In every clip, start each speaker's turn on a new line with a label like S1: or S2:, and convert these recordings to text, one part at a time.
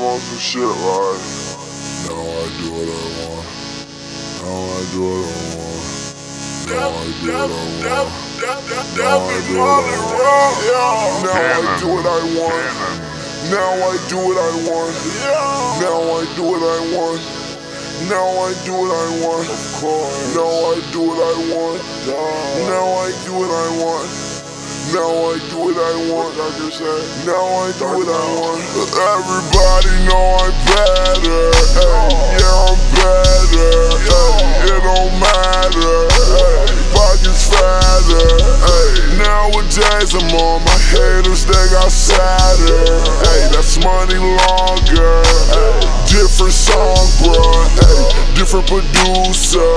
S1: on some shit like, now I do what I want. Now I do what I want. Now I do what I want. Now I do what I want. Now I do what I want. Now I do what I want. Now I do what I want. Now I do what I want. Now I do what I want. Now I do what I want. Now I do what I want. Now I do what I want. Everybody know I'm better. Yeah, I'm better. It don't matter. Pockets fatter. Nowadays I'm on my haters, they got sadder. That's money longer. Different song, bro. Different producer.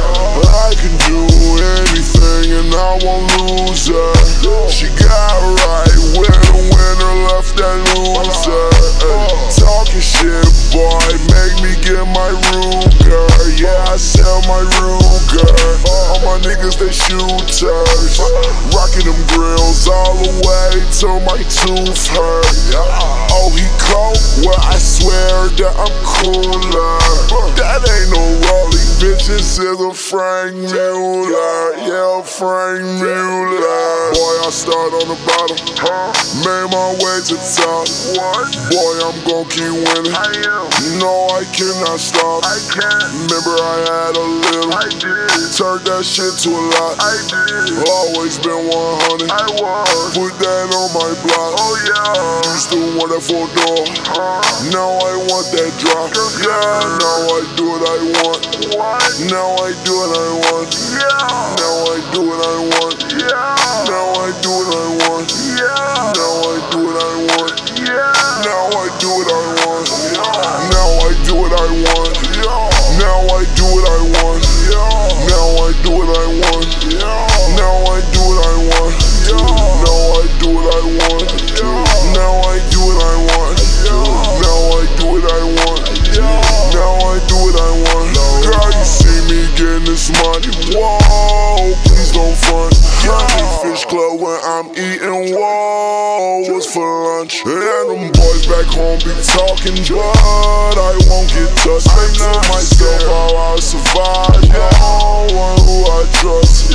S1: I can do anything and I won't lose her. She got right winner, left that loser. Talking shit, boy, make me get my Ruger. Yeah, I sell my Ruger. All my niggas, they shooters. Rocking them grills all the way till my tooth hurt. Oh, he cold? Well, I swear that I'm cooler. That ain't no Rollie, bitch, this is a Frank Mueller. Yeah, Frank Mueller. Boy, I start on the bottom, made my way to the top. Boy, I'm gon' keep winning. No, I cannot stop. Remember I had a little, turned that shit to a lot. Always been 100, put that on my block. Used to want that 4-door, now I want that drop. Now I do what I want. Now I do what I want. Now I do what I want. Now I do what I want. Now I do what I want. Now I do what I want. Now I do what I want. Now I do what I want. Now I do what I want. Now I do what I want. Now I do what I want. Now I do what I want. Now I do what I want. Now I do what I want. Girl, you see me getting this money. Whoa, please don't front. Honey Fish Club when I'm eating. Whoa, what's for lunch? And them boys back home be talking, but I won't get touched. I know myself how I'll survive. No one who I trust.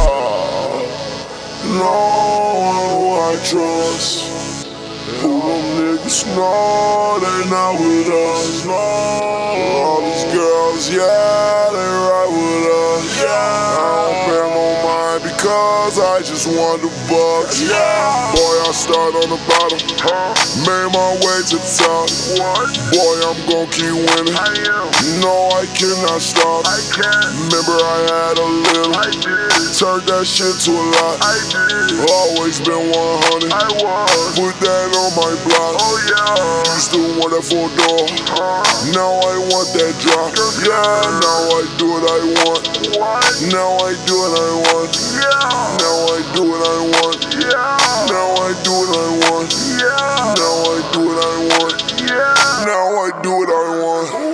S1: No one who I trust. Who them niggas know they not with us. No, all these girls, yeah, they ride with us. I don't pay no mind because I just want the bucks. Boy, I start on the bottom, made my way to the top. Boy, I'm gon' keep winning. No, I cannot stop. Remember I had a little, turned that shit to a lot. Always been 100, put that on my block. Used to want that 4-door, now I want that drop. Now I do what I want. Now I do what I want. Now I do what I want. Now I do what I want. Now I do what I want. Now I do what I want.